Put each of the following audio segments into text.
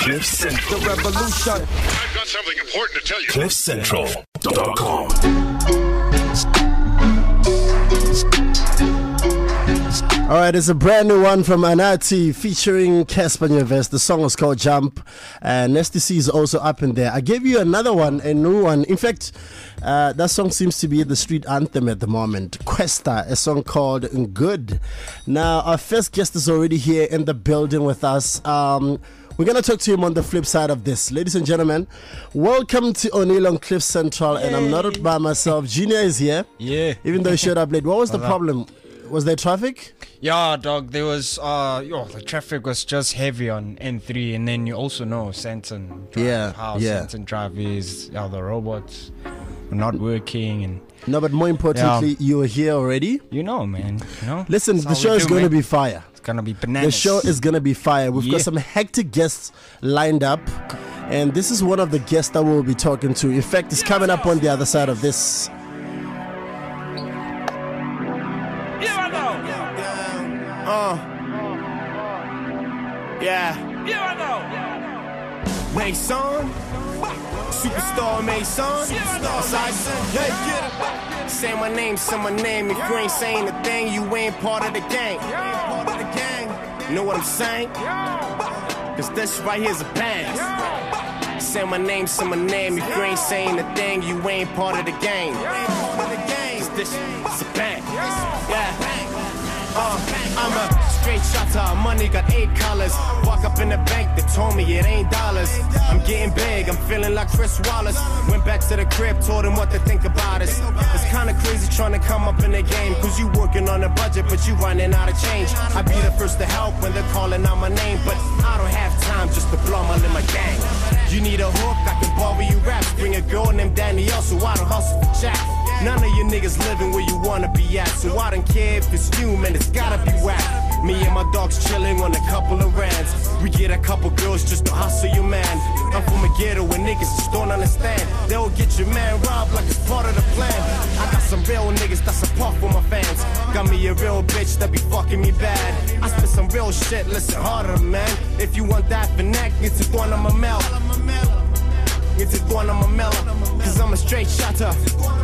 Cliff Central. The revolution. I've got something important to tell you. CliffCentral.com. All right, it's a brand new one from Anati featuring Casper Nyovest. The song is called Jump. Nasty C is also up in there. I gave you another one, a new one. In fact, that song seems to be the street anthem at the moment. Questa, a song called Good. Now, our first guest is already here in the building with us. We're going to talk to him on the flip side of this. Ladies and gentlemen, welcome to O'Neill on Cliff Central. Yay. And I'm not by myself. Junior is here. Yeah. Even though he showed up late. What was the problem? Was there traffic? Yeah, dog. There was, the traffic was just heavy on N3, and then you also know Santon Drive, Santon Drive is, the robots are not working, and no, but more importantly, you were here already. You know, man. You know. Listen, the show is going to be fire. It's going to be bananas. The show is going to be fire. We've got some hectic guests lined up, and this is one of the guests that we'll be talking to. In fact, it's coming up on the other side of this. Mason, superstar Mason, hey, say my name, If you ain't saying a thing, you ain't part of the gang. You know what I'm saying? Cause this right here's a bang. Say my name, If you ain't saying a thing, you ain't part of the gang. Cause this is a bang. I'm a straight shotter, money got 8 collars. Walk up in the bank, they told me it ain't dollars. I'm getting big, I'm feeling like Chris Wallace. Went back to the crib, told him what to think about us. It's kinda crazy trying to come up in the game, cause you working on a budget, but you running out of change. I be the first to help when they're calling out my name, but I don't have time just to blow my in my gang. You need a hook, I can borrow you raps. Bring a girl named Danielle, so I don't hustle for chat. None of you niggas living where you wanna be at, so I don't care if it's you, man, it's gotta be whack. Me and my dogs chilling on a couple of rands. We get a couple girls just to hustle you, man. I'm from a ghetto where niggas just don't understand. They'll get your man robbed like it's part of the plan. I got some real niggas that's a puff for my fans. Got me a real bitch that be fucking me bad. I spit some real shit, listen harder, man. If you want that finesse, it's a one on my mel. It's a one on my mel. Cause I'm a straight shotter.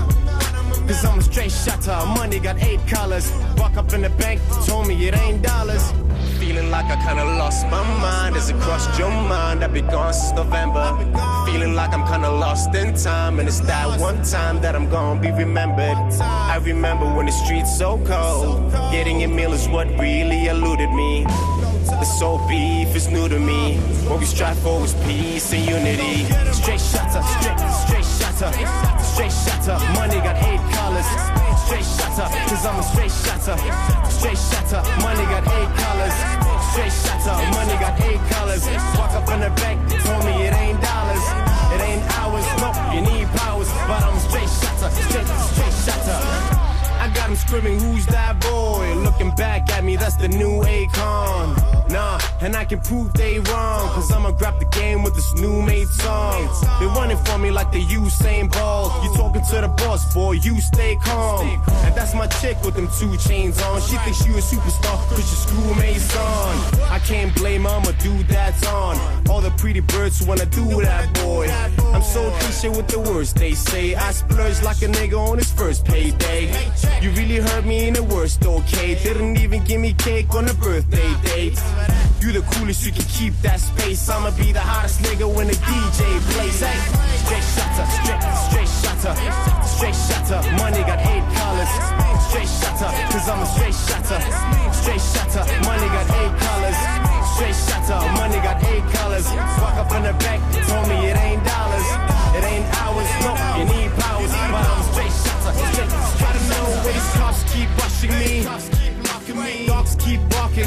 Cause I'm a straight shotter. Money got 8 collars. Walk up in the bank, told me it ain't dollars. Feeling like I kinda lost my mind. Has it crossed your mind? I've been gone since November. Feeling like I'm kinda lost in time, and it's that one time that I'm gonna be remembered. I remember when the streets so cold. Getting a meal is what really eluded me. The soul beef is new to me. What we strive for is peace and unity. Straight shotter, straight shotter, straight shotter. Money got 8 collars. Straight shotter, cause I'm a straight shotter. Straight shotter, money got 8 collars. Straight shotter, money got 8 collars. Walk up in the bank, told me it ain't dollars. It ain't hours, nope, you need powers. But I'm a straight shotter, straight shotter. I got him screaming, who's that boy? Looking back at me, that's the new Akon. Nah, and I can prove they wrong, cause I'ma grab the game with this new made song. They running for me like they Usain Bolt. You talking to the boss, boy, you stay calm. And that's my chick with them 2 chains on. She thinks you a superstar, cause your schoolmate's on. I can't blame her, I'ma do that's on. All the pretty birds wanna do that, boy. I'm so cliche with the words they say. I splurge like a nigga on his first payday. You really hurt me in the worst, okay? Didn't even give me cake on the birthday date. You the coolest, you can keep that space. I'ma be the hottest nigga when the DJ plays. Hey, straight shotter, straight shotter, straight shotter. Money got 8 collars. Straight shotter, cause I'm a straight shotter. Straight shotter, money got 8 collars. Straight shotter, money got 8 collars. Walk up in the back, told me it ain't dollars. It ain't hours, no, you need powers. But I'm a straight shotter, straight. I don't know where these cops keep rushing me. Dogs keep barking.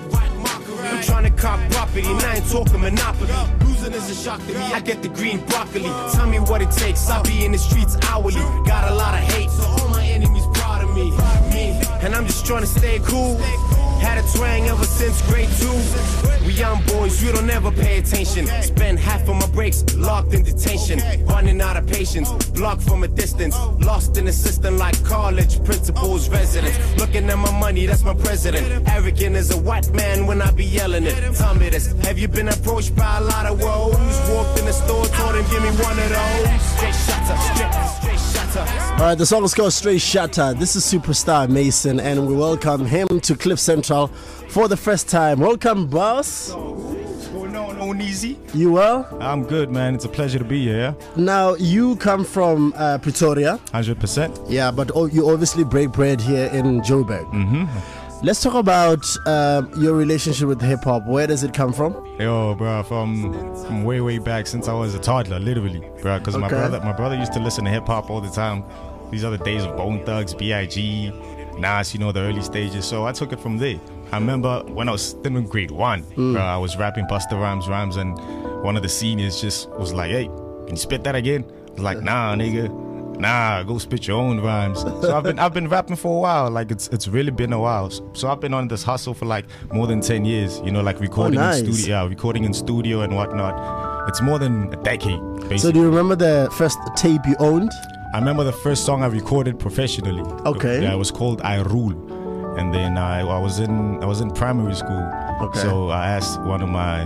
I'm trying to cop property, and I ain't talking monopoly. Losing is a shock to me, I get the green broccoli. Tell me what it takes, I'll be in the streets hourly. Got a lot of hate, so all my enemies proud of me. And I'm just trying to stay cool. Had a twang ever since grade 2. We young boys, we don't ever pay attention. Spend half of my breaks locked in detention. Running out of patience, blocked from a distance. Lost in the system like college principals, residents. Looking at my money, that's my president. Arrogant as a white man when I be yelling it. Tell me this, have you been approached by a lot of woes? Walked in the store, told him give me one of those. Straight shutter, straight shutter. Alright, the song is called Straight Shutter. This is superstar Mason, and we welcome him to Cliff Central for the first time. Welcome, boss. What's going on, Oneezy? You well? I'm good, man. It's a pleasure to be here. Now, you come from Pretoria. 100%. Yeah, but you obviously break bread here in Joburg. Mm-hmm. Let's talk about your relationship with hip hop. Where does it come from? Yo, bro, from way back since I was a toddler, literally, bro. Because my brother used to listen to hip hop all the time. These are the days of Bone Thugs, B.I.G., Nas, you know, the early stages. So I took it from there. I remember when I was still in grade 1, bro, I was rapping Busta Rhymes, and one of the seniors just was like, "Hey, can you spit that again?" I was like, "Nah, nigga. Nah, go spit your own rhymes." So I've been rapping for a while. Like it's really been a while. So I've been on this hustle for like more than 10 years. You know, like recording in studio, recording in studio and whatnot. It's more than a decade, basically. So do you remember the first tape you owned? I remember the first song I recorded professionally. Okay. Yeah, it was called I Rule, and then I was in primary school. Okay. So I asked one of my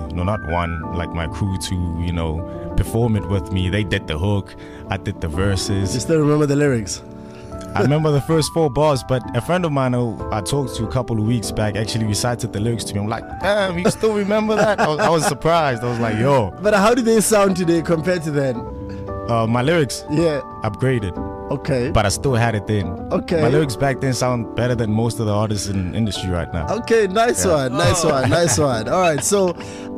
my crew to perform it with me. They did the hook, I did the verses. You still remember the lyrics? I remember the first 4 bars, but a friend of mine who I talked to a couple of weeks back actually recited the lyrics to me. I'm like, damn, you still remember that? I was surprised. I was like, yo. But how do they sound today compared to then? My lyrics? Yeah. Upgraded. Okay. But I still had it then. Okay. My lyrics back then sound better than most of the artists in the industry right now. Okay, nice one. All right, so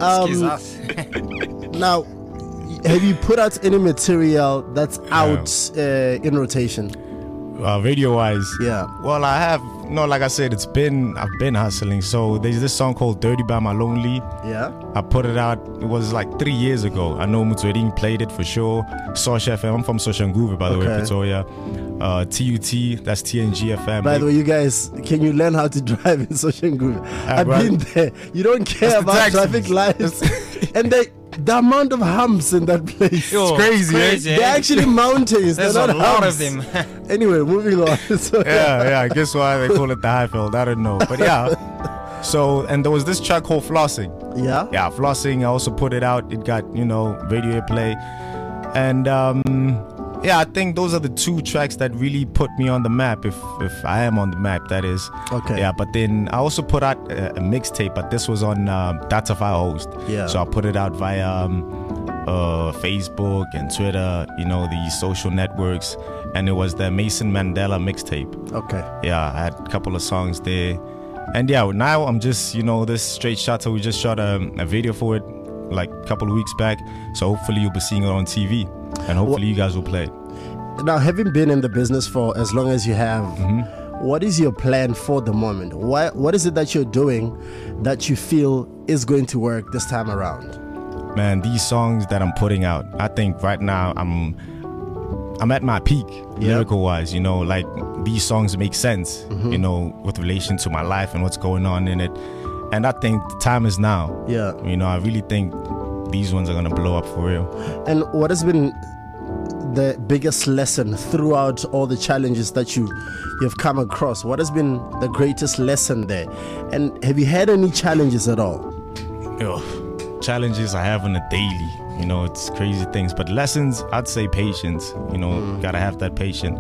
now, have you put out any material that's out in rotation? Radio-wise, yeah. Well, I have. No, like I said, I've been hustling. So there's this song called "Dirty by My Lonely." Yeah. I put it out. It was like 3 years ago. I know Mutsweding played it for sure. Sosh FM. I'm from Soshanguve, by the way, Pretoria. TUT. That's TNG FM. By the way, you guys, can you learn how to drive in Soshanguve? I've been there. You don't care about traffic lights, and the amount of humps in that place. It's crazy. They're actually mountains. There's They're not a lot humps. of them. Anyway, moving on. So, yeah. I guess why they call it the Highfield. I don't know. But yeah. So, and there was this track called Flossing. Yeah? Yeah, Flossing. I also put it out. It got, radio play. And, I think those are the 2 tracks that really put me on the map, if I am on the map, that is. Okay. Yeah, but then I also put out a mixtape, but this was on Data File Host. Yeah. So I put it out via Facebook and Twitter, the social networks, and it was the Mason Mandela mixtape. Okay. Yeah, I had a couple of songs there. And yeah, now I'm just, this Straight Shutter, we just shot a video for it like a couple of weeks back. So hopefully you'll be seeing it on TV. And hopefully you guys will play it. Now, having been in the business for as long as you have, what is your plan for the moment? What is it that you're doing that you feel is going to work this time around? Man, these songs that I'm putting out, I think right now I'm at my peak, lyrical-wise. Like these songs make sense, with relation to my life and what's going on in it. And I think the time is now. Yeah. I really think these ones are gonna blow up for real. And what has been the biggest lesson throughout all the challenges that you've come across? What has been the greatest lesson there? And have you had any challenges at all? Challenges I have on a daily, it's crazy things. But lessons, I'd say patience. Gotta have that patience.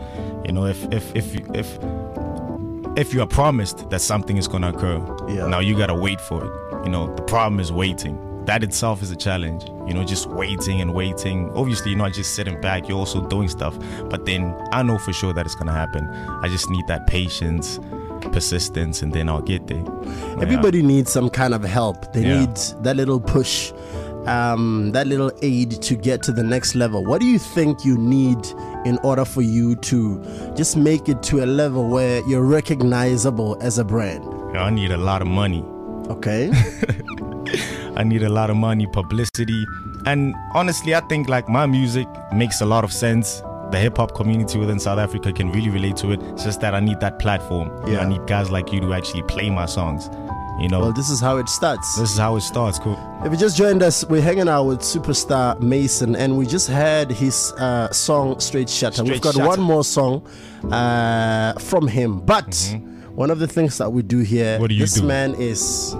If you are promised that something is gonna occur, now you gotta wait for it. The problem is waiting. That itself is a challenge, just waiting and waiting. Obviously, you're not just sitting back, you're also doing stuff. But then I know for sure that it's going to happen. I just need that patience, persistence, and then I'll get there. Everybody needs some kind of help. They need that little push, that little aid to get to the next level. What do you think you need in order for you to just make it to a level where you're recognizable as a brand? I need a lot of money. Okay. I need a lot of money, publicity, and honestly I think like my music makes a lot of sense. The hip-hop community within South Africa can really relate to it. It's just that I need that platform. I need guys like you to actually play my songs. You know, well, this is how it starts. This is how it starts. Cool. If you just joined us, we're hanging out with superstar Mason, and we just had his song Straight Shutter. We've got one more song from him, but one of the things that we do here, this man is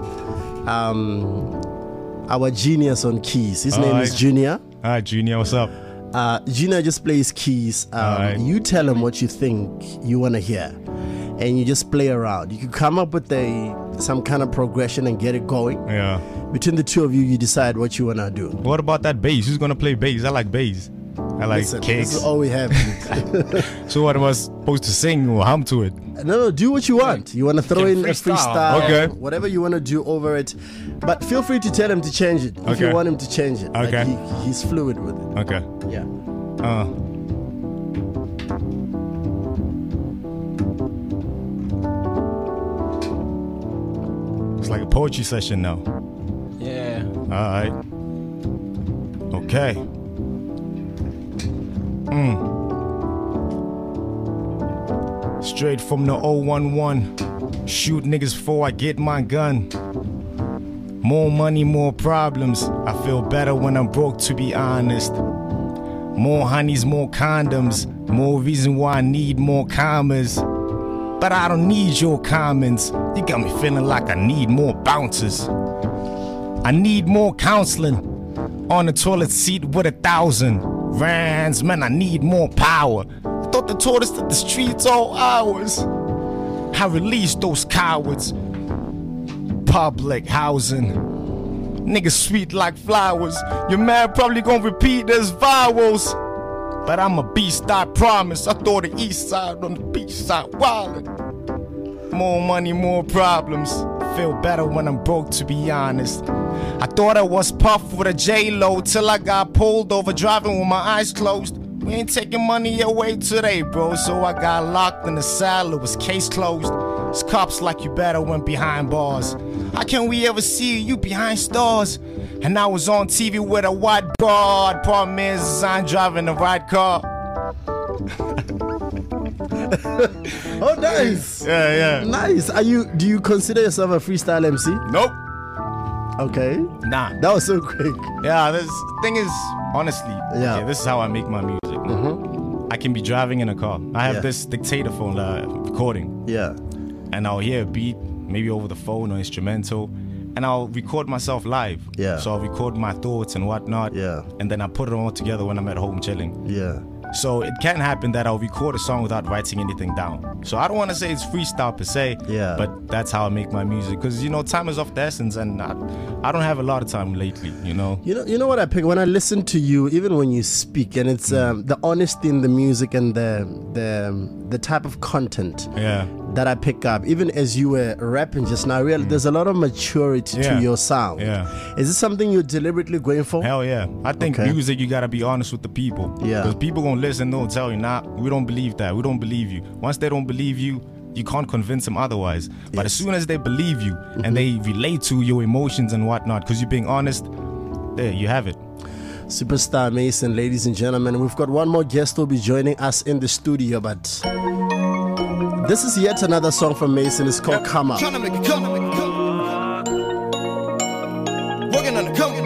our genius on keys. His name is Junior. Hi, Junior. What's up? Junior just plays keys. You tell him what you think you want to hear, and you just play around. You can come up with some kind of progression and get it going. Yeah. Between the two of you, you decide what you want to do. What about that bass? Who's going to play bass? I like bass. I like cakes. This is all we have. So what am I supposed to sing or hum to it? No, do what you want. You want to throw in a freestyle, okay, whatever you want to do over it. But feel free to tell him to change it if you want him to change it. Okay. Like he's fluid with it. Okay. Yeah. It's like a poetry session now. Yeah. All right. Okay. Straight from the 011. Shoot niggas before I get my gun. More money, more problems. I feel better when I'm broke, to be honest. More honeys, more condoms. More reason why I need more commas. But I don't need your comments. You got me feeling like I need more bouncers. I need more counseling. On the toilet seat with 1,000 rands. Man, I need more power. I thought they told us that the streets all ours. I released those cowards. Public housing. Niggas sweet like flowers. Your man probably gonna repeat his vowels. But I'm a beast, I promise. I throw the east side on the beach side wildin'. More money, more problems. Feel better when I'm broke, to be honest. I thought I was Puff with a J-Lo till I got pulled over driving with my eyes closed. We ain't taking money away today, bro. So I got locked in the cell, it was case closed. It's cops like you better went behind bars. How can we ever see you behind stars? And I was on TV with a white broad. Problem is I'm driving the right car. Oh, nice. Yeah. Nice. Do you consider yourself a freestyle MC? Nope. Okay. Nah. That was so quick. Yeah, this thing is, honestly, this is how I make my music. I can be driving in a car. I have this dictaphone recording. Yeah. And I'll hear a beat, maybe over the phone or instrumental, and I'll record myself live. Yeah. So I'll record my thoughts and whatnot. Yeah. And then I put it all together when I'm at home chilling. Yeah. So it can happen that I'll record a song without writing anything down. So I don't want to say it's freestyle per se, but that's how I make my music. Because, time is of the essence, and I don't have a lot of time lately, You know what I pick? When I listen to you, even when you speak, and it's the honesty in the music and the type of content that I pick up, even as you were rapping just now, I realized there's a lot of maturity to your sound. Yeah. Is this something you're deliberately going for? Hell yeah. I think music, you got to be honest with the people. Yeah. Because people going to listen, they'll tell you, nah, we don't believe that. We don't believe you. Once they don't believe you, you can't convince them otherwise. But as soon as they believe you and they relate to your emotions and whatnot, because you're being honest, there, you have it. Superstar Mason, ladies and gentlemen. We've got one more guest who'll be joining us in the studio, but this is yet another song from Mason. It's called Come Up. Trying to make it come. Working on the come.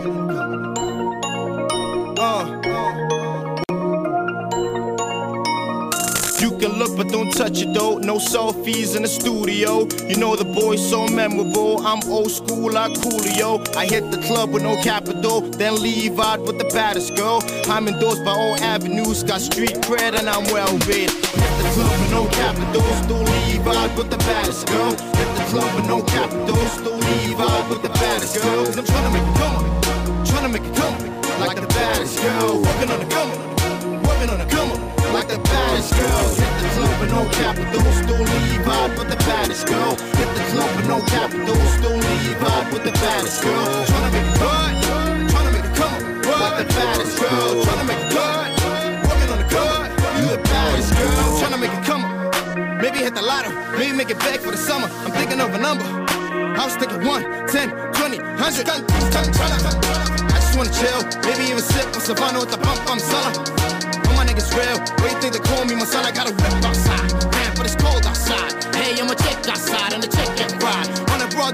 You can look but don't touch it though. No selfies in the studio. You know the boy's so memorable. I'm old school like Coolio. I hit the club with no capital, then leave out with the baddest girl. I'm endorsed by all avenues, got street cred and I'm well read. Hit the club with no capital, still leave out with the baddest girl. Hit the club with no capital, still leave out with the baddest girl. Cause I'm trying to make it come, trying to make it come like the baddest girl. Working on the come, working on the come. Like the baddest girl, hit the club with no capital, still leave out with the baddest girl. Hit the club with no capital, still leave out with the baddest girl. Tryna make it good, tryna make it come, like the baddest girl. Tryna make it good, working on the good, you the baddest girl. Tryna make it come, maybe hit the lotto, maybe make it back for the summer. I'm thinking of a number, I was thinking 1, 10, 20, 100. I just wanna chill, maybe even sip on Savannah with the bump I'm selling. My niggas real, what you think they call me? My son, I got a whip outside. Man, but it's cold outside. Hey, I'm a chick outside and the chick get ride. On a broad day,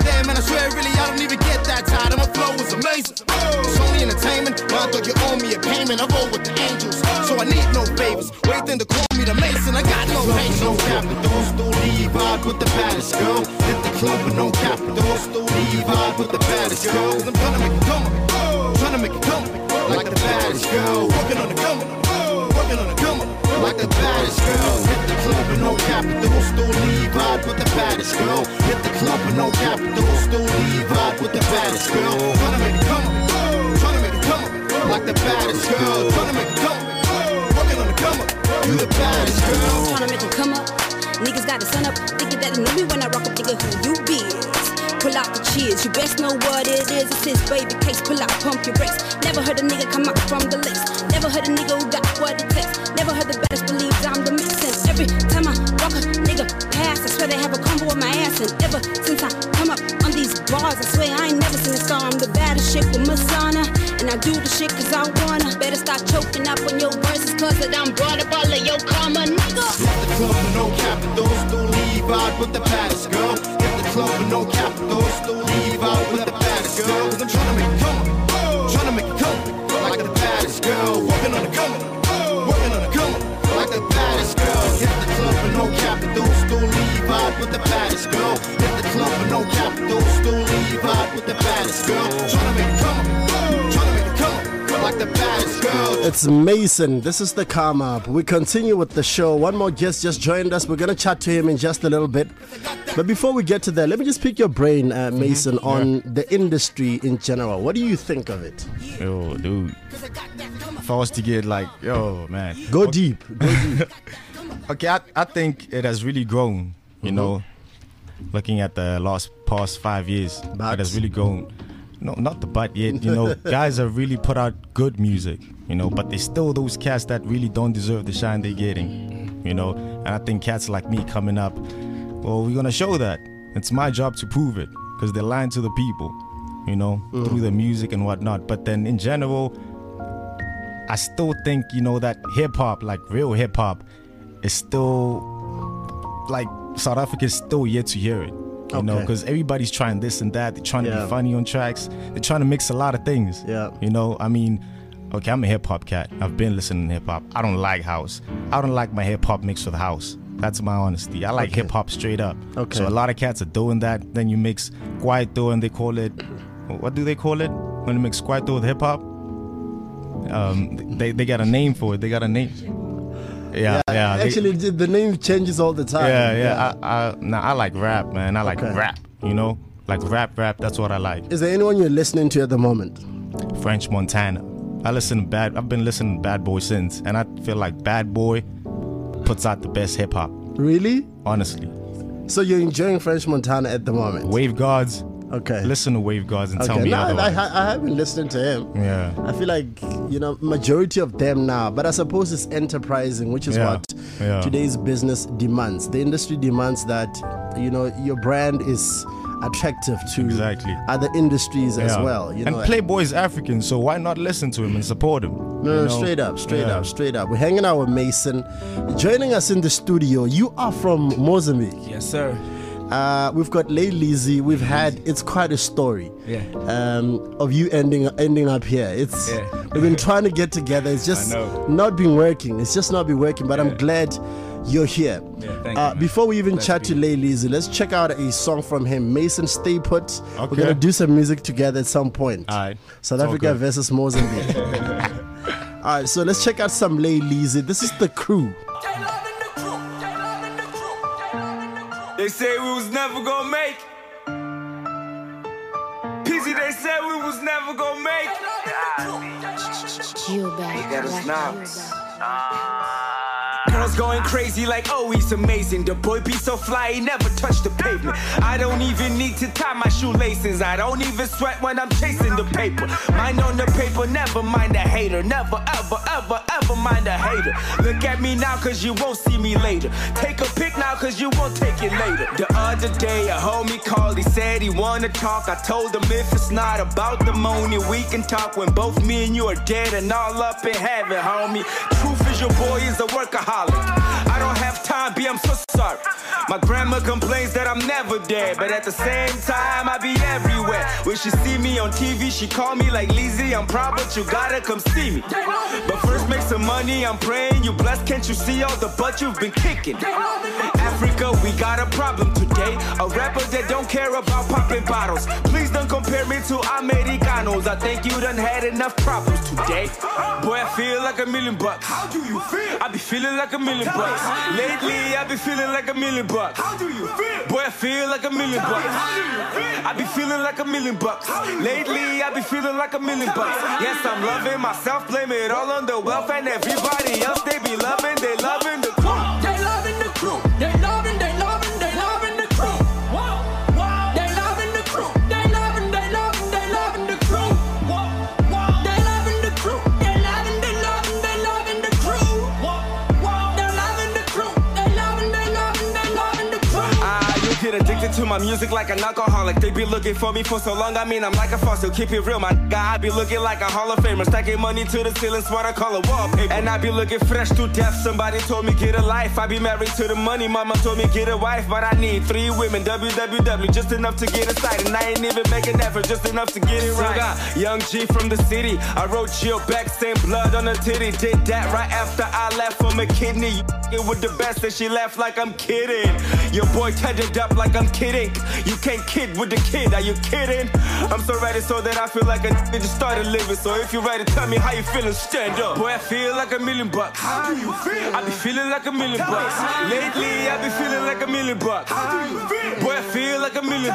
swear really I don't even get that tired. My flow is amazing. It's only entertainment. Well, I thought you owe me a payment. I roll with the angels, so I need no favors. Wait then to call me the Mason. I got no patience. No capital, still leave out with the baddest girl. Hit the club with no capital, still leave out with the baddest girl. Cause I'm trying to make it come up, trying to make it come up like the baddest girl. Working on the come up, working on the come up like the baddest girl. Hit the club with no capital, still leave out with the baddest girl. Hit the club with no capital, still leave out with the baddest girl. Trying to make it come up, trying to make it come up like the baddest girl. Trying to make it come up, working on the come up. You the baddest girl. Trying to make it come up. Niggas got the sun up, thinking that they know me when I rock up, nigga, who you be? Pull out the cheers, you best know what it is. It's his baby case, pull out, pump your brakes. Never heard a nigga come out from the list. Never heard a nigga who got what it takes. Never heard the baddest believes I'm the mixin'. Every time I walk a nigga past, I swear they have a combo with my ass. And ever since I come up on these bars, I swear I ain't never seen a star. I'm the baddest shit with Masana, and I do the shit cause I wanna. Better start choking up on your verses cause I done brought up all of your karma, nigga. Hit the club with no capital, still leave out with the baddest girl. Hit the club with no capital, still leave out with the baddest girl. Cause I'm trying to make it come up, trying to make it come up like the baddest girl. Working on the come up, working on the come up like the baddest girl. Hit the club with no capital, still leave out with the baddest girl. Hit the club with no capital, still leave out with the baddest girl. Trying to make it come up, trying to make it come up like the baddest girl. It's Mason. This is the Come Up. We continue with the show. One more guest just joined us. We're going to chat to him in just a little bit. But before we get to that, let me just pick your brain, Mason, on the industry in general. What do you think of it? Yo, dude. If I was to get like, yo, man. Go deep. Go deep. Okay, I think it has really grown, you know, looking at the past 5 years. It has really grown. No, not the butt yet, you know. Guys have really put out good music, you know, but there's still those cats that really don't deserve the shine they're getting, you know. And I think cats like me coming up, well, we're going to show that. It's my job to prove it because they're lying to the people, you know, through the music and whatnot. But then in general, I still think, you know, that hip-hop, like real hip-hop, is still, like, South Africa is still yet to hear it. You know, because everybody's trying this and that. They're trying to be funny on tracks. They're trying to mix a lot of things. Yeah. You know, I mean, okay, I'm a hip-hop cat. I've been listening to hip-hop. I don't like house. I don't like my hip-hop mixed with house. That's my honesty. I like hip-hop straight up. Okay. So a lot of cats are doing that. Then you mix Kwaito and they call it, what do they call it? When you mix Kwaito with hip-hop? They got a name for it. They got a name. Yeah. Actually, the name changes all the time. I like rap, man. I like rap, you know? Like rap, that's what I like. Is there anyone you're listening to at the moment? French Montana. I've been listening to Bad Boy since, and I feel like Bad Boy puts out the best hip-hop. Really? Honestly. So you're enjoying French Montana at the moment? Wave Guards. Okay. Listen to Wave Guards and tell me otherwise. I haven't listened to him. Yeah. I feel like, you know, majority of them now, but I suppose it's enterprising, which is what today's business demands. The industry demands that, you know, your brand is attractive to other industries as well. You know, and Playboy's African, so why not listen to him and support him? No, straight up. We're hanging out with Mason. Joining us in the studio, you are from Mozambique. Yes, sir. We've got Lay Lizzy. We've had, it's quite a story of you ending up here. We've been trying to get together. It's just not been working. It's just not been working, but I'm glad you're here. Thank you, before we even chat to Lay Lizzy, let's check out a song from him. Mason, stay put. We're going to do some music together at some point. All right. South Africa versus Mozambique. All right, so let's check out some Lay Lizzy. This is The Crew. They say we was never gonna make. PZ, they said we was never gonna make. Girls going crazy like, oh, he's amazing. The boy be so fly, he never touched the pavement. I don't even need to tie my shoelaces. I don't even sweat when I'm chasing the paper. Mind on the paper, never mind a hater. Never, ever, ever, ever mind a hater. Look at me now, cause you won't see me later. Take a pic now, cause you won't take it later. The other day, a homie called, he said he wanna talk. I told him if it's not about the money, we can talk when both me and you are dead and all up in heaven, homie. Truth is your boy is a workaholic. I don't have tough time, B, I'm so sorry. My grandma complains that I'm never there, but at the same time, I be everywhere. When she see me on TV, she call me like Lizzie. I'm proud, but you gotta come see me. But first make some money, I'm praying you blessed. Can't you see all the butt you've been kicking? Africa, we got a problem today. A rapper that don't care about popping bottles. Please don't compare me to Americanos. I think you done had enough problems today. Boy, I feel like $1 million. How do you feel? I be feeling like $1 million. Lately, I be feeling like $1 million. How do you feel? Boy, I feel like $1 million. I be feeling like $1 million. Lately, I be feeling like $1 million. Yes, I'm loving myself, blame it all on the wealth and everybody else. They be loving, they loving the crew. They loving the crew. They loving, they loving, they loving the crew. Wow, wow. They loving the crew. They loving, they loving, they loving the crew. Wow, wow. They loving the crew. They loving, they loving, they loving the crew. Wow, wow. They loving the crew. They loving, they loving, they loving the crew. You get addicted to my music like an alcoholic. They be looking for me for so long, I mean I'm like a fossil. Keep it real, my guy, I be looking like a Hall of Famer. Stacking money to the ceiling, what I call a wallpaper. And I be looking fresh to death. Somebody told me get a life. I be married to the money, mama told me get a wife. But I need 3 women, www, just enough to get inside. And I ain't even making effort, just enough to get it right. Young G from the city, I wrote chill back, same blood on her titty. Did that right after I left from a kidney. You with the best and she laughed like I'm kidding. Your boy tethered up like I'm kidding. You can't kid with the kid, are you kidding? I'm so ready so that I feel like a nigga just started living. So if you ready, tell me how you feeling, stand up. Boy, I feel like $1 million. How do you feel? I be feeling like $1 million. Lately, I be feeling like $1 million. How do you feel? Boy, I feel like $1 million.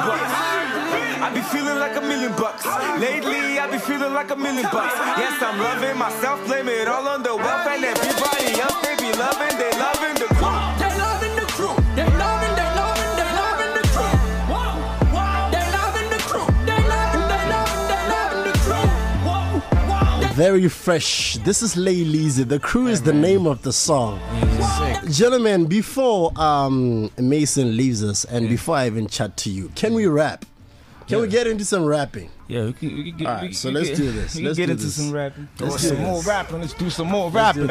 I be feeling like $1 million. Lately, I be feeling like $1 million. Yes, I'm loving myself, blame it all on the wealth and everybody else. They be loving, they loving the crew. They loving the crew. They loving, they loving, they loving the crew. Wow, wow. They loving the crew. They loving, they loving, they loving the crew. Wow, wow. Very fresh. This is Lay Leezy. The Crew is the name of the song. Gentlemen, before Mason leaves us and before I even chat to you, can we rap? Can we get into some rapping? Yeah, we can get. All right, so let's do this. Let's get into some rapping. Let's do some more rapping. Let's do some more rapping.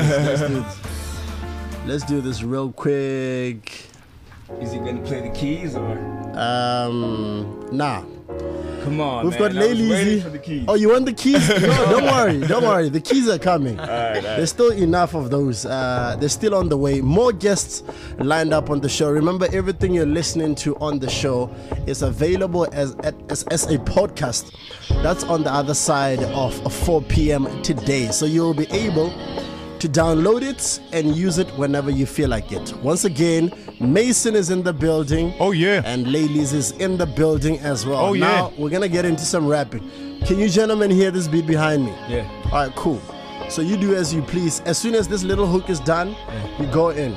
Let's do this real quick. Is he gonna play the keys or? Nah. Come on, We've got Lay Leezy. Oh, you want the keys? No, don't worry. Don't worry. The keys are coming. All right. There's still enough of those. They're still on the way. More guests lined up on the show. Remember, everything you're listening to on the show is available as a podcast. That's on the other side of 4 p.m. today. So you'll be able to download it and use it whenever you feel like it. Once again, Mason is in the building. Oh yeah. And Ladies is in the building as well. Oh yeah. Now we're gonna get into some rapping. Can you gentlemen hear this beat behind me? Yeah. All right, cool. So you do as you please. As soon as this little hook is done, you go in.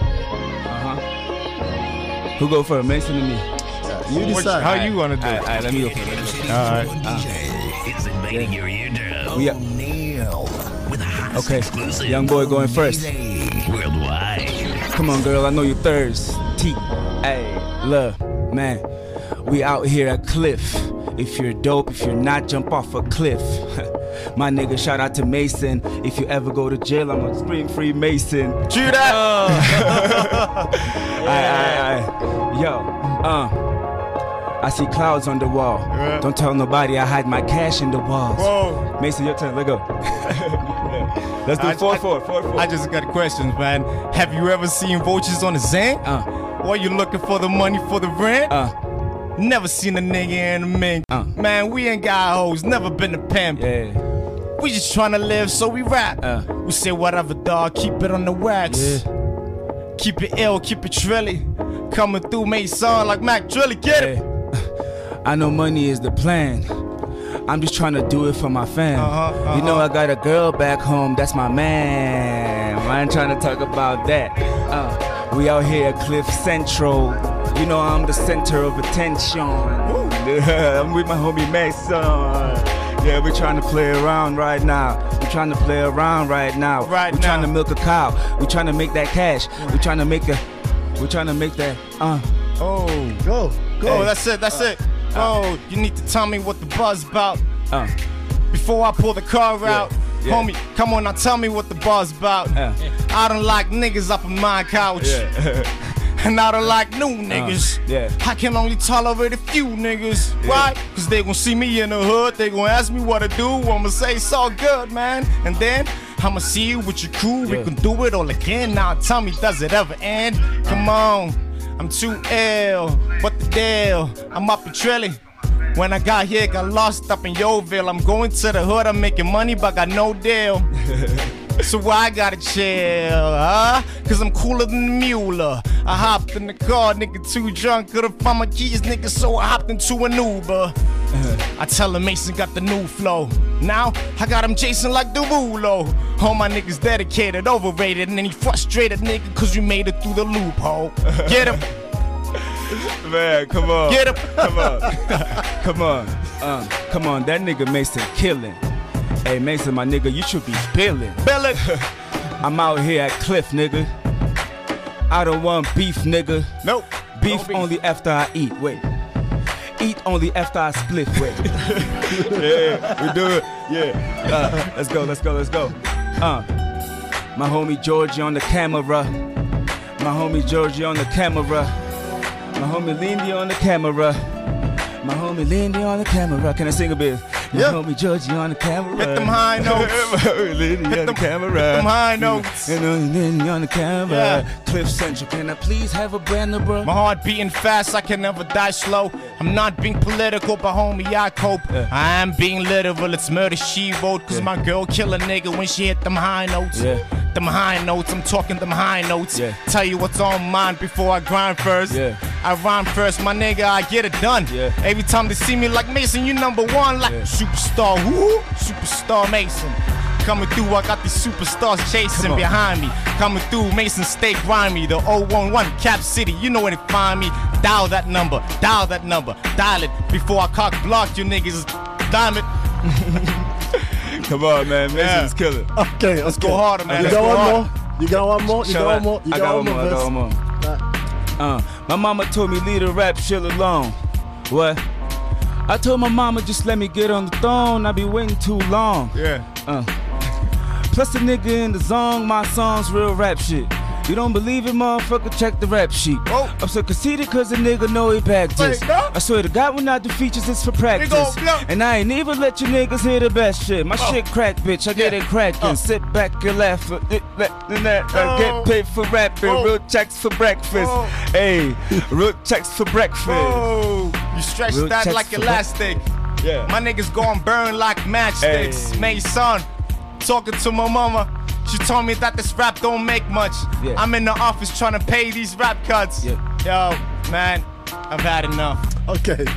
Who go first, Mason or me? You decide. How you wanna do it? All right, let me go. All right. Is invading your eardrum. Yeah. Neil with a hot Okay, exclusive. young boy going first. Worldwide. Come on, girl, I know you're thirsty. Hey, look, man, we out here at Cliff. If you're dope, if you're not, jump off a cliff. My nigga, shout out to Mason. If you ever go to jail, I'm gonna scream free Mason. Chew that! Aye. Yo, I see clouds on the wall. Yeah. Don't tell nobody I hide my cash in the walls. Whoa. Mason, your turn, let go. Let's do 4-4. I just got questions, man. Have you ever seen vultures on the Zang? Or you looking for the money for the rent? Never seen a nigga in a mink. Man, we ain't got hoes, never been a pimp. Yeah. We just tryna live, so we rap. We say whatever, dog, keep it on the wax. Yeah. Keep it ill, keep it trilly. Coming through, make song like Mac Drilly, get it. I know money is the plan. I'm just trying to do it for my fam. You know I got a girl back home, that's my man. I ain't trying to talk about that. We out here at Cliff Central. You know I'm the center of attention. I'm with my homie Mason. Yeah, we're trying to play around right now. We're trying to play around right now. We're trying to milk a cow. We're trying to make that cash. We're trying to make that. Oh, Go. hey. That's it. Oh, you need to tell me what the buzz about. Before I pull the car out, Homie, come on now, tell me what the bar's about. I don't like niggas up on my couch. And I don't like new niggas. I can only tolerate a few niggas. Why? Cause they gon' see me in the hood. They gon' ask me what I do. I'ma say it's all good, man. And then I'ma see you with your crew. We can do it all again. Now tell me, does it ever end? Come on, I'm too ill. What the deal? I'm up in Trilly. When I got here, got lost up in Yeovil. I'm going to the hood, I'm making money, but got no deal. So why I gotta chill, huh? Cause I'm cooler than the Mueller. I hopped in the car, nigga too drunk, couldn't find my keys, nigga, so I hopped into an Uber. I tell him Mason got the new flow. Now I got him Jason like Derulo. All my niggas dedicated, overrated, and then he frustrated, nigga, cause we made it through the loophole. Get him. Man, come on. Get him. Come on. Come on. Come on, that nigga Mason killing. Hey Mason, my nigga, you should be billing. Billing. I'm out here at Cliff, nigga. I don't want beef, nigga. Nope. Beef only after I eat. Wait. Eat only after I split. Wait. Yeah, we do it. Yeah. Let's go. My homie Georgie on the camera. My homie Georgie on the camera. My homie Lindy on the camera. My homie Lindy on the camera. Can I sing a bit? My homie Georgie on the camera. Hit them high notes. Lindy on the camera. Hit them high notes. And Lindy on the camera. Cliff Central, can I please have a banner, bro? My heart beating fast, I can never die slow. I'm not being political, but homie, I cope. I am being literal, it's murder she wrote. Cause my girl kill a nigga when she hit them high notes. Them high notes, I'm talking them high notes. Tell you what's on mine before I grind first. I rhyme first, my nigga, I get it done. Every time they see me like Mason, you number one. Like superstar, woo, superstar Mason. Coming through, I got these superstars chasing behind me. Coming through, Mason stay grimy. The 011 Cap City, you know where to find me. Dial that number, dial it before I cock block you niggas. Damn it. Come on, man. Mason's killing. Okay, let's go harder, man. You got one more? You got one more? You got one more? I got one more. My mama told me leave the rap shit alone. What? I told my mama just let me get on the throne. I be waiting too long. Plus the nigga in the zone, my song's real rap shit. You don't believe it, motherfucker, check the rap sheet. I'm so conceited cause the nigga know he back this. I swear to God when I do features, it's for practice. And I ain't even let you niggas hear the best shit. My shit crack, bitch, I get it crackin'. Sit back and laugh, I get paid for rapping. Real checks for breakfast. Hey, real checks for breakfast. You stretch real that like elastic. My niggas gon' burn like matchsticks. Mason, talking to my mama. She told me that this rap don't make much. I'm in the office trying to pay these rap cuts. Yo, man, I've had enough. Okay.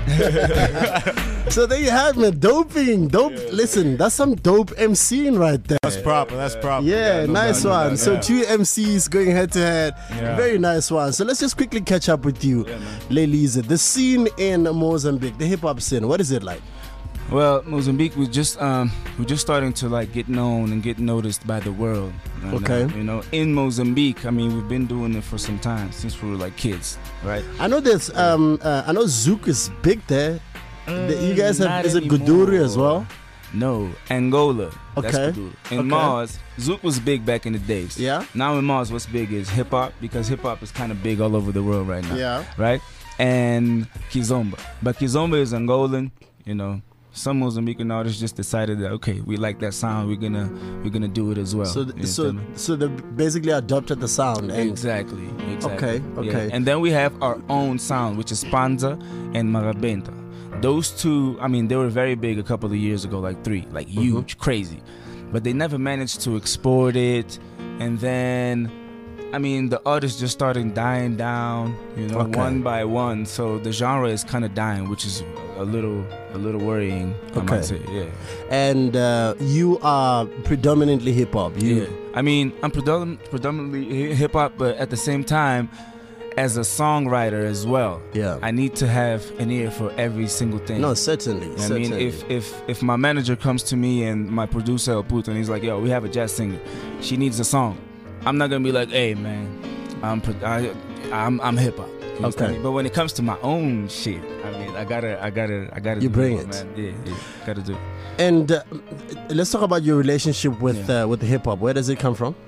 So there you have me. Doping. Dope. Listen, that's some dope MCing right there. That's proper. Yeah, nice one. So two MCs going head to head. Very nice one. So let's just quickly catch up with you, Lelize. The scene in Mozambique, the hip hop scene, what is it like? Well, Mozambique, we're just starting to like get known and get noticed by the world. And, you know, in Mozambique, I mean, we've been doing it for some time since we were like kids, right? I know there's, I know Zouk is big there. You guys have, is it Guduri as well? No, Angola. Okay. That's Guduri. In Mars, Zouk was big back in the days. Yeah. Now in Mars, what's big is hip hop, because hip hop is kind of big all over the world right now. Yeah. Right? And Kizomba. But Kizomba is Angolan, you know. Some Mozambican artists just decided that okay, we like that sound, we're gonna do it as well. So they basically adopted the sound. Exactly. Okay. Yeah. And then we have our own sound, which is Panza and Marabenta. Those two, I mean, they were very big a couple of years ago, like huge, crazy, but they never managed to export it. And then, I mean, the artists just started dying down, you know, one by one. So the genre is kind of dying, which is a little worrying. I might say, And you are predominantly hip hop. I mean, I'm predominantly hip hop, but at the same time, as a songwriter as well. I need to have an ear for every single thing. No, certainly. I mean, if my manager comes to me and my producer El Puto and he's like, yo, we have a jazz singer, she needs a song. I'm not gonna be like, hey man, I'm hip hop. But when it comes to my own shit, I mean, I gotta. You bring it, man. Yeah, gotta do it. And let's talk about your relationship with hip hop. Where does it come from?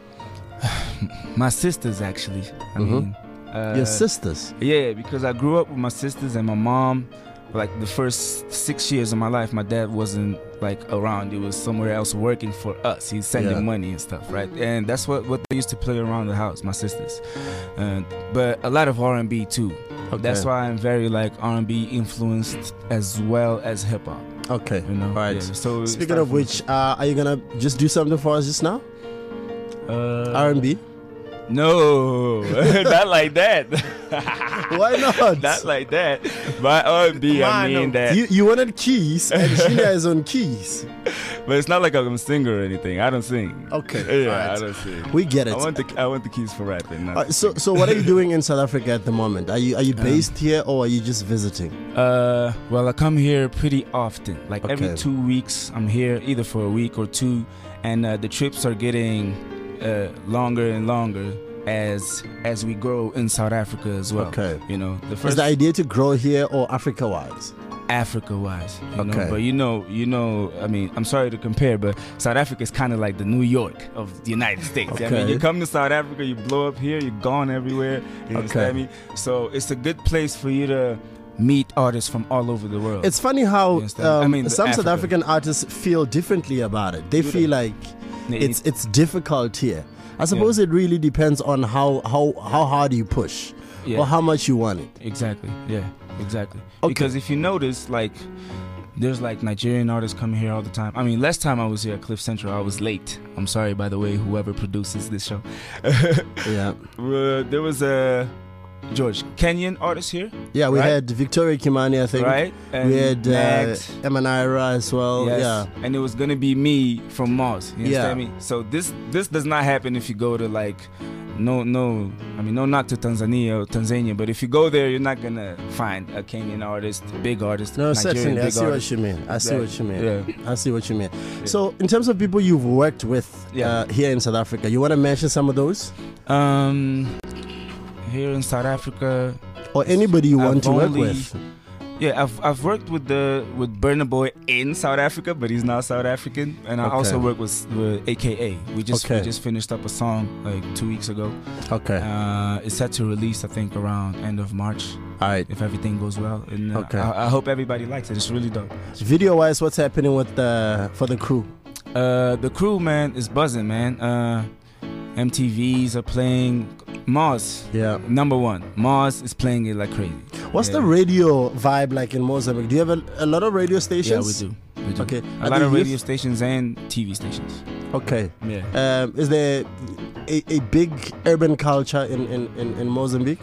My sisters, actually. I mean, your sisters? Yeah, because I grew up with my sisters and my mom. Like the first 6 years of my life, my dad wasn't like around. He was somewhere else working for us. He's sending money and stuff, right? And that's what they used to play around the house, my sisters. But a lot of R&B too. Okay. That's why I'm very like R&B influenced as well as hip hop. Okay, you know. All right. Yeah, so speaking of which, are you gonna just do something for us just now? R&B? No, not like that. Why not? Not like that. By R&B, I mean that. You wanted keys, and Junior is on keys. But it's not like I'm a singer or anything. I don't sing. Okay. Yeah, right. I don't sing. We get it. I want the keys for rapping. So what are you doing in South Africa at the moment? Are you based here or are you just visiting? Well, I come here pretty often. Like every 2 weeks, I'm here either for a week or two, and the trips are getting longer and longer as we grow in South Africa as well. Okay. You know, is the idea to grow here or Africa-wise? Africa-wise, you know. But you know. I mean, I'm sorry to compare, but South Africa is kind of like the New York of the United States. Okay. I mean, you come to South Africa, you blow up here, you're gone everywhere. You understand me? So it's a good place for you to meet artists from all over the world. It's funny how some Africa. South African artists feel differently about it. They feel like it's difficult here. I suppose it really depends on how hard you push or how much you want it. Exactly. Yeah. Exactly. Okay. Because if you notice, like, there's like Nigerian artists coming here all the time. I mean, last time I was here at Cliff Central, I was late. I'm sorry, by the way, whoever produces this show. Yeah. There was a George Kenyan artist here. Yeah, we had Victoria Kimani, I think. Right. And we had Emanira as well. Yes. Yeah. And it was gonna be me from Mars. You understand me? So this does not happen if you go to like no, I mean, no, not to Tanzania, but if you go there, you're not gonna find a Kenyan artist, big artist. No, Nigerian certainly. I see what you mean. I see what you mean. So, in terms of people you've worked with here in South Africa, you want to mention some of those? Here in South Africa, or anybody you want to work with? Yeah, I've worked with Burna Boy in South Africa, but he's not South African, and I also work with AKA. We just finished up a song like 2 weeks ago. Okay. It's set to release, I think, around end of March. All right. If everything goes well, and I hope everybody likes it. It's really dope. Video-wise, what's happening with for the crew? The crew, man, is buzzing, man. MTVs are playing. Mars, number one. Mars is playing it like crazy. What's the radio vibe like in Mozambique? Do you have a lot of radio stations? Yeah, we do. Okay. A lot of radio stations and TV stations. Okay. Yeah. Is there a big urban culture in Mozambique?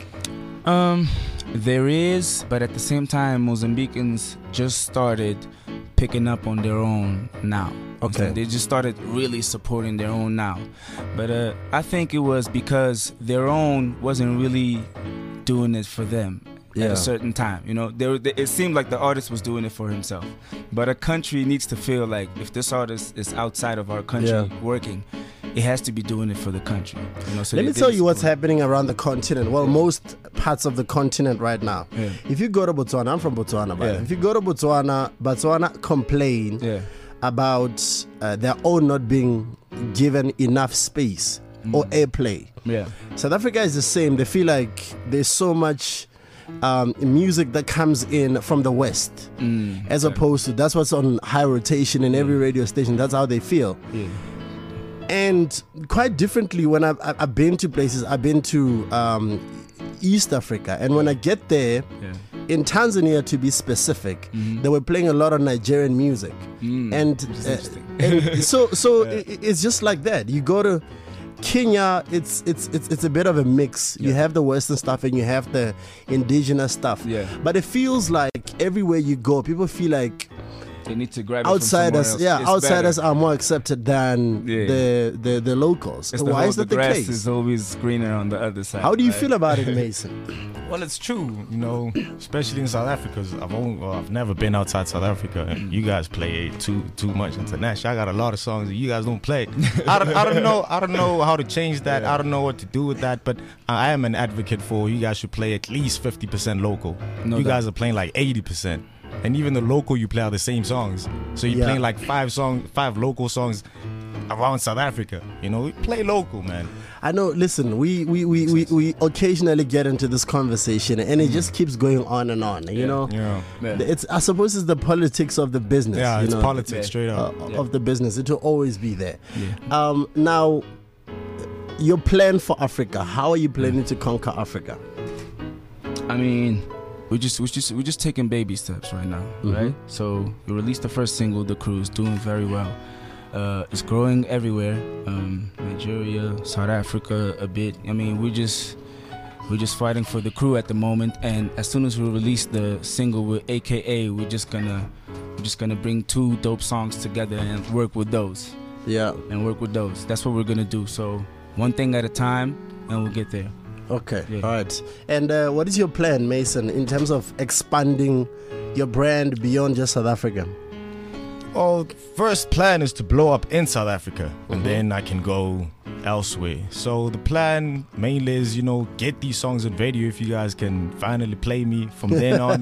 There is, but at the same time, Mozambicans just started picking up on their own now. Okay. They just started really supporting their own now. But I think it was because their own wasn't really doing it for them at a certain time. You know, it seemed like the artist was doing it for himself. But a country needs to feel like if this artist is outside of our country working, it has to be doing it for the country. You know, so let me tell you what's happening around the continent. Well, most parts of the continent right now. Yeah. If you go to Botswana, I'm from Botswana, but if you go to Botswana complain about their own not being given enough space or airplay. Yeah. South Africa is the same. They feel like there's so much music that comes in from the West as opposed to that's what's on high rotation in every radio station. That's how they feel. Yeah. And quite differently, when I've been to places, I've been to East Africa, and when I get there, in Tanzania to be specific, they were playing a lot of Nigerian music, and so it's just like that. You go to Kenya, it's a bit of a mix. You have the Western stuff and you have the indigenous stuff, but it feels like everywhere you go, people feel like They need to grab outsiders. It from somewhere else. Outsiders are more accepted than the locals. Why is that the case? The grass is always greener on the other side. How do you feel about it, Mason? Well, it's true, you know, especially in South Africa. I've never been outside South Africa, and you guys play too much international. I got a lot of songs that you guys don't play. I don't know how to change that. I don't know what to do with that. But I am an advocate for you guys should play at least 50% local. You guys are playing like 80%. And even the local you play are the same songs. So you're playing like 5 local songs around South Africa. You know, play local, man. I know. Listen, we occasionally get into this conversation, and it just keeps going on and on. You know, it's, I suppose it's the politics of the business. Yeah, it's politics straight up of the business. It will always be there. Now, your plan for Africa. How are you planning to conquer Africa? I mean, we're just taking baby steps right now, right? So we released the first single, The Cruise, doing very well. It's growing everywhere. Nigeria, South Africa, a bit. I mean, we're just fighting for the crew at the moment. And as soon as we release the single with AKA, we're just gonna bring 2 dope songs together and work with those. That's what we're gonna do. So one thing at a time, and we'll get there. Okay, all right. And what is your plan, Mason, in terms of expanding your brand beyond just South Africa? Well, first plan is to blow up in South Africa, and then I can go elsewhere. So the plan mainly is, you know, get these songs on radio. If you guys can finally play me from then on,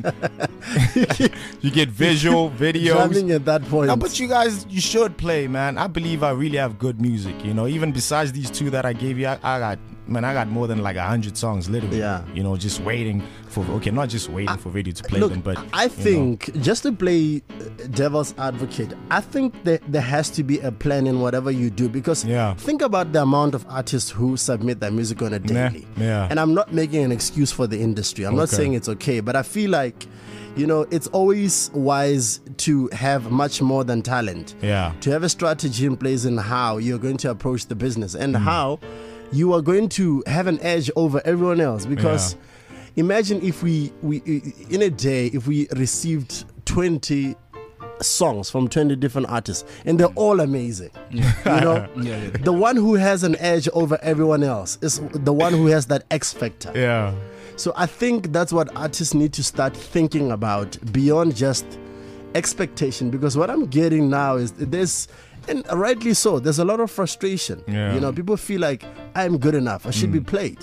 you get visual videos. Jamming at that point. No, but you should play, man. I believe I really have good music. You know, even besides these 2 that I gave you, I got more than like 100 songs, literally. You know, just waiting for not just waiting for radio to play them, but I think just to play devil's advocate, I think that there has to be a plan in whatever you do, because think about the amount of artists who submit their music on a daily. And I'm not making an excuse for the industry. I'm not saying it's okay, but I feel like, you know, it's always wise to have much more than talent. To have a strategy in place in how you're going to approach the business and how you are going to have an edge over everyone else. Because imagine if we in a day, if we received 20 songs from 20 different artists and they're all amazing. You know, the one who has an edge over everyone else is the one who has that X factor. So I think that's what artists need to start thinking about beyond just expectation, because what I'm getting now is there's, and rightly so, there's a lot of frustration. You know, people feel like I'm good enough, I should be played.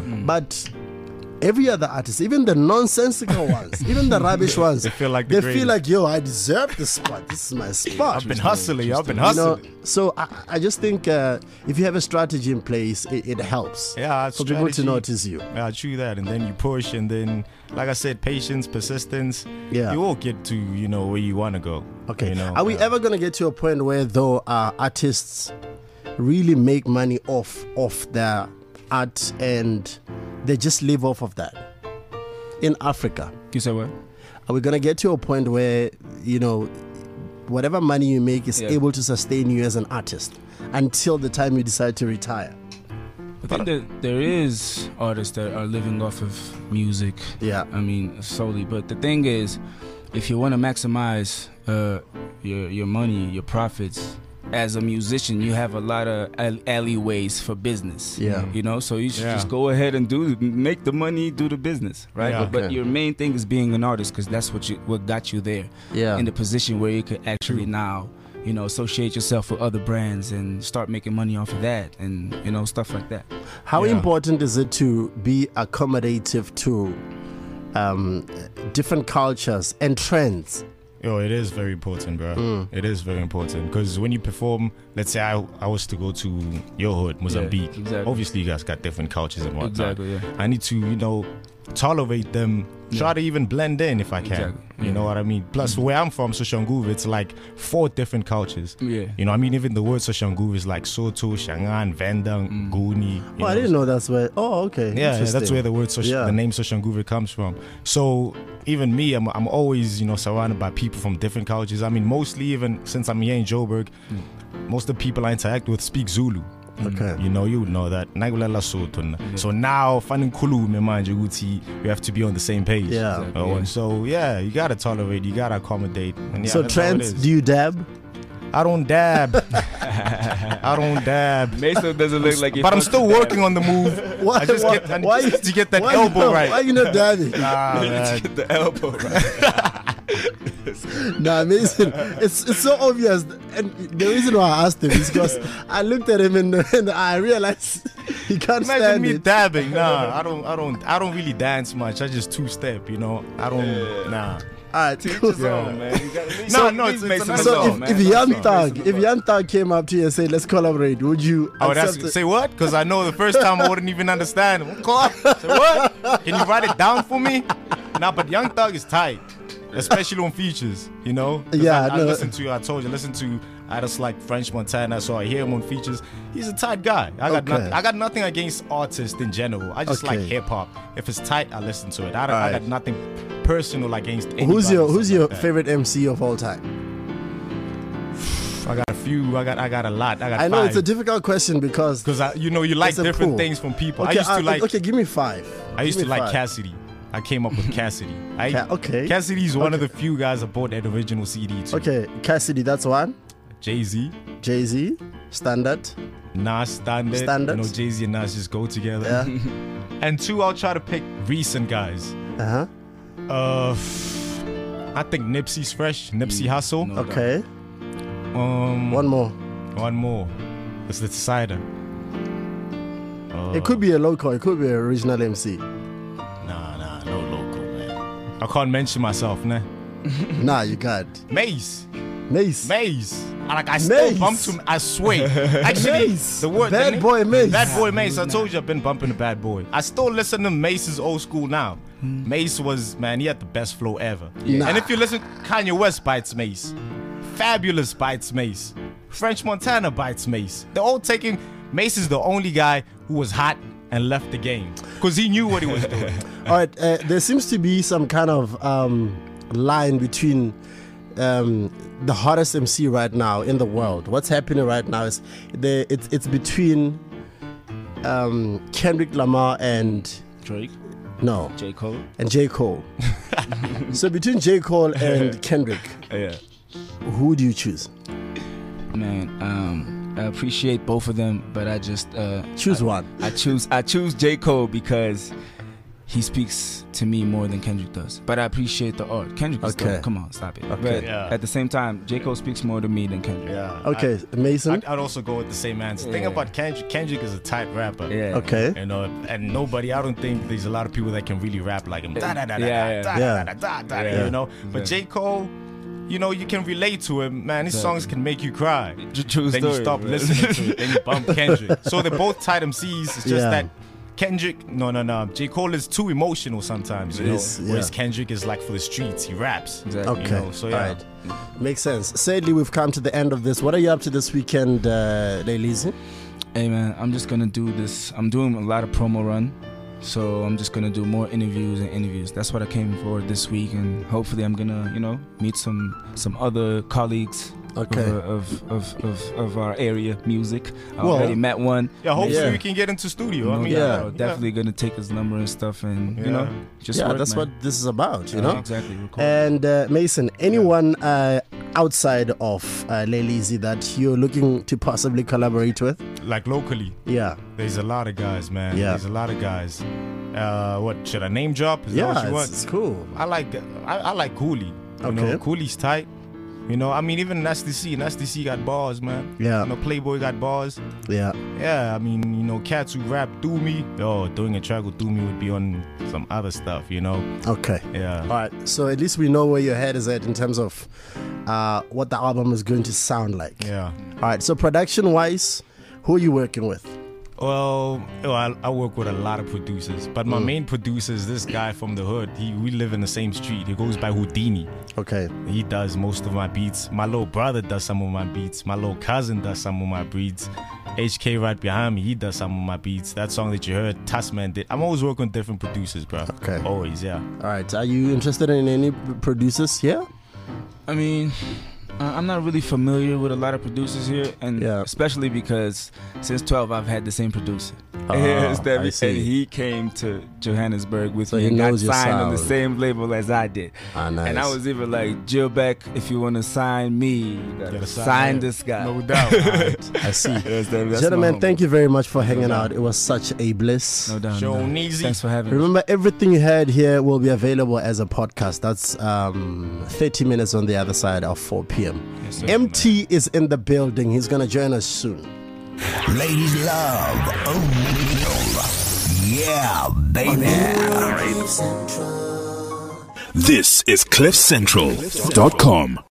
But every other artist, even the nonsensical ones, even the rubbish ones, they feel like yo, I deserve this spot. This is my spot. I've been hustling. You know, so I just think if you have a strategy in place, it helps. For people to notice you. True that. And then you push, and then, like I said, patience, persistence. You will get to, you know, where you want to go. Okay. You know? Are we ever going to get to a point where, though, artists really make money off their art and they just live off of that in Africa? You say what? Are we going to get to a point where, you know, whatever money you make is able to sustain you as an artist until the time you decide to retire? I think that there is artists that are living off of music. I mean, solely. But the thing is, if you want to maximize your money, your profits, as a musician, you have a lot of alleyways for business. You know, so you should just go ahead and make the money, do the business, right? But your main thing is being an artist, because that's what got you there. In the position where you could actually now, you know, associate yourself with other brands and start making money off of that, and, you know, stuff like that. How important is it to be accommodative to different cultures and trends? Yo, it is very important, bro. It is very important, because when you perform, let's say I was to go to your hood, Mozambique. Obviously, you guys got different cultures and whatnot. I need to, you know, tolerate them, try to even blend in if I can. You know what I mean? Plus, where I'm from, Soshanguve, it's like 4 different cultures. You know, I mean, even the word Soshanguve is like Soto, Shangaan, Vendang, Guni. Oh, I didn't know that's where. Oh, okay. Yeah, that's where the word the name Soshanguve comes from. So even me, I'm always, you know, surrounded by people from different cultures. I mean, mostly, even since I'm here in Joburg, most of the people I interact with speak Zulu. Okay. You know, you would know that. So now, you have to be on the same page. Yeah. So yeah, you gotta tolerate, you gotta accommodate. And so trends, do you dab? I don't dab. I don't dab. Mason doesn't look like. But I'm still working on the move. I just get to get that elbow right. Why you not dabbing? Man. Get the elbow right. Nah, Mason, it's so obvious, and the reason why I asked him is because I looked at him and I realized he can't Imagine stand me it. dabbing. Nah, I don't really dance much. I just two-step, you know. I don't. Nah. Alright, cool. Man. If Young Thug came up to you and said, "Let's collaborate," would you? Say what? Because I know the first time I wouldn't even understand. Say what? Can you write it down for me? Nah, but Young Thug is tight, especially on features. You know? I listen to artists like French Montana, so I hear him on features. He's a tight guy. I got nothing against artists in general. I just like hip hop. If it's tight, I listen to it. I got nothing personal against anybody. Who's your favorite MC of all time? I got a few. I got a lot. I know 5. It's a difficult question because you like different things from people. Okay, I used to like. Okay, give me 5. I used to like Cassidy. I came up with Cassidy. Okay. Cassidy's one of the few guys I bought that original CD to. Okay, Cassidy, that's one. Jay-Z. Standard. Nas, Standard. You know, Jay-Z and Nas just go together. Yeah. And 2, I'll try to pick recent guys. Uh-huh. I think Nipsey's fresh. Nipsey Hussle. No Okay. One more. It's the decider. It could be a local. It could be an original MC. Nah, no local, man. I can't mention myself, nah. Nah, you can't. Mace. I still bumped him, I swear. Actually, Mace. the word Bad Boy Mace. Bad Boy Mace. I told you I've been bumping the Bad Boy. I still listen to Mace's old school now. Mace was, man, he had the best flow ever. Nah. And if you listen, Kanye West bites Mace. Fabulous bites Mace. French Montana bites Mace. They're all taking. Mace is the only guy who was hot and left the game because he knew what he was doing. All right, there seems to be some kind of line between the hottest MC right now in the world. What's happening right now is it's between Kendrick Lamar and Drake. No. J. Cole. And J. Cole. So between J. Cole and Kendrick, who do you choose? Man, I appreciate both of them, but I just choose one. I choose J. Cole because he speaks to me more than Kendrick does. But I appreciate the art. Kendrick is dope. Come on, stop it. Okay. But at the same time, J. Cole speaks more to me than Kendrick. Yeah. Okay, Mason? I'd also go with the same answer. Thing about Kendrick is a tight rapper. Yeah. Okay. You know, and I don't think there's a lot of people that can really rap like him. You know? But J. Cole, you know, you can relate to him, man. His songs can make you cry. Then you stop listening to it. Then you bump Kendrick. So they're both tight MCs. It's just that Kendrick, no. J. Cole is too emotional sometimes, you know. Whereas Kendrick is like for the streets. He raps. Exactly. Okay. You know, so yeah. All right. Makes sense. Sadly, we've come to the end of this. What are you up to this weekend, Lelizi? Hey, man, I'm just going to do this. I'm doing a lot of promo run. So I'm just going to do more interviews. That's what I came for this week. And hopefully I'm going to, you know, meet some other colleagues. Okay. Of our area music. I already met one. Yeah, hopefully we can get into studio. I mean, definitely gonna take his number and stuff, and you know, just work, that's man. what this is about, you know. Exactly. And Mason, anyone outside of Lelizi that you're looking to possibly collaborate with? Like locally? Yeah. There's a lot of guys, man. Yeah. There's a lot of guys. What should I name drop? Is that what you want? It's cool. I like Cooley. You know, Cooley's tight. You know, I mean, even Nasty C got bars, man. Yeah. You know, Playboy got bars. Yeah. Yeah, I mean, you know, cats who rap Do Me. Doing a track with Do Me would be on some other stuff, you know. Okay. Yeah. All right. So at least we know where your head is at in terms of what the album is going to sound like. Yeah. All right. So production-wise, who are you working with? Well, I work with a lot of producers, but my main producer is this guy from the hood. We live in the same street. He goes by Houdini. Okay. He does most of my beats. My little brother does some of my beats. My little cousin does some of my beats. HK right behind me, he does some of my beats. That song that you heard, Tasman did. I'm always working with different producers, bro. Okay. Always, yeah. All right. Are you interested in any producers here? I mean, I'm not really familiar with a lot of producers here, and especially because since 12 I've had the same producer. I see. And he came to Johannesburg with So me he and got knows your signed on the sound. same label as I did. Nice. And I was even like, Jill Beck, if you want to sign me, you gotta sign this guy. No doubt. I see. That's Gentlemen, my thank you very much for hanging out. It was such a bliss. No doubt. Show no doubt. easy. Thanks for having me. Remember, everything you heard here will be available as a podcast. That's 30 minutes on the other side of 4 p.m. Yes, sir, MT is in the building. He's going to join us soon. Ladies love O'Neal. Yeah, baby. This is CliffCentral.com.